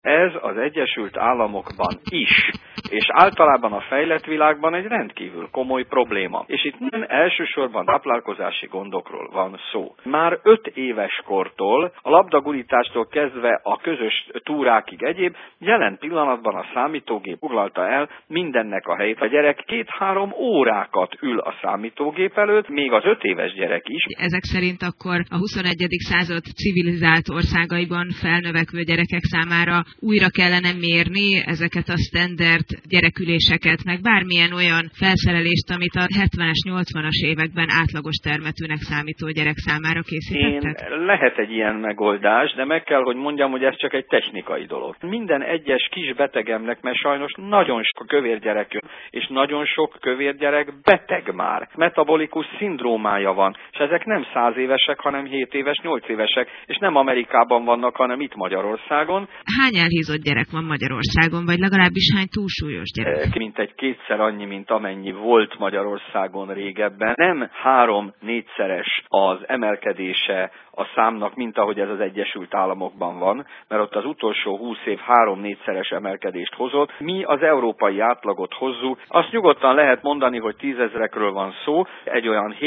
Ez az Egyesült Államokban is, és általában a fejlett világban egy rendkívül komoly probléma. És itt nem elsősorban táplálkozási gondokról van szó. Már 5 éves kortól, a labdagurítástól kezdve a közös túrákig egyéb, jelen pillanatban a számítógép foglalta el mindennek a helyét. A gyerek 2-3 órákat ül a számítógép előtt, még az 5 éves gyerek is. Ezek szerint akkor a 21. század civilizált országaiban felnövekvő gyerekek számára újra kellene mérni ezeket a standard gyereküléseket, meg bármilyen olyan felszerelést, amit a 70-es, 80-as években átlagos termetűnek számító gyerek számára készítettek? Lehet egy ilyen megoldás, de meg kell, hogy mondjam, hogy ez csak egy technikai dolog. Minden egyes kis betegemnek, mert sajnos nagyon sok kövér gyerek jön, és nagyon sok kövér gyerek beteg már. Metabolikus szindrómája van, és ezek nem 100 évesek, hanem 7 éves, 8 évesek, és nem Amerikában vannak, hanem itt Magyarországon. Hány elhízott gyerek van Magyarországon, vagy legalábbis hány túlsúlyos gyerek? Mintegy 2-szer annyi, mint amennyi volt Magyarországon régebben. Nem 3-4-szeres az emelkedése a számnak, mint ahogy ez az Egyesült Államokban van, mert ott az utolsó 20 év 3-4-szeres emelkedést hozott. Mi az európai átlagot hozzuk. Azt nyugodtan lehet mondani, hogy 10 000-ekről van szó, egy olyan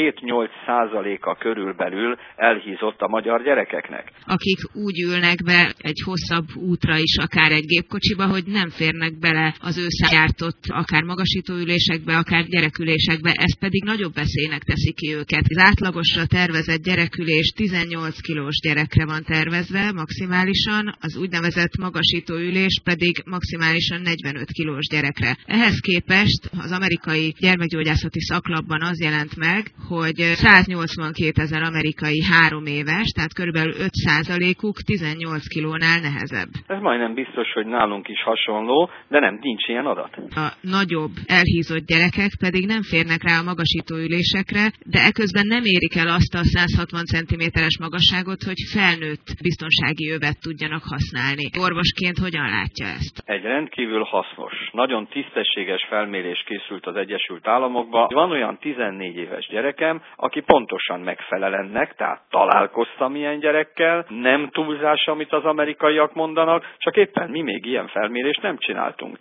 7-8% körülbelül elhízott a magyar gyerekeknek. Akik úgy ülnek be egy hosszabb útra is, akár egy gépkocsiba, hogy nem férnek bele az ő gyártott akár magasítóülésekbe, akár gyerekülésekbe, ez pedig nagyobb veszélynek teszi ki őket. Az átlagosra tervezett gyerekülés 18 kilós gyerekre van tervezve maximálisan, az úgynevezett magasítóülés pedig maximálisan 45 kilós gyerekre. Ehhez képest az amerikai gyermekgyógyászati szaklapban az jelent meg, hogy 182 000 amerikai 3 éves, tehát körülbelül 5%-uk 18 kilónál nehezebb. Ez majdnem biztos, hogy nálunk is hasonló, de nincs ilyen adat. A nagyobb elhízott gyerekek pedig nem férnek rá a magasítóülésekre, de eközben nem érik el azt a 160 cm-es magasságot, hogy felnőtt biztonsági övet tudjanak használni. Orvosként hogyan látja ezt? Egy rendkívül hasznos, nagyon tisztességes felmérés készült az Egyesült Államokban. Van olyan 14 éves gyerekem, aki pontosan megfelel ennek, tehát találkoztam ilyen gyerekkel, nem túlzás, amit az amerikaiak mondanak, csak éppen mi még ilyen felmérést nem csináltunk.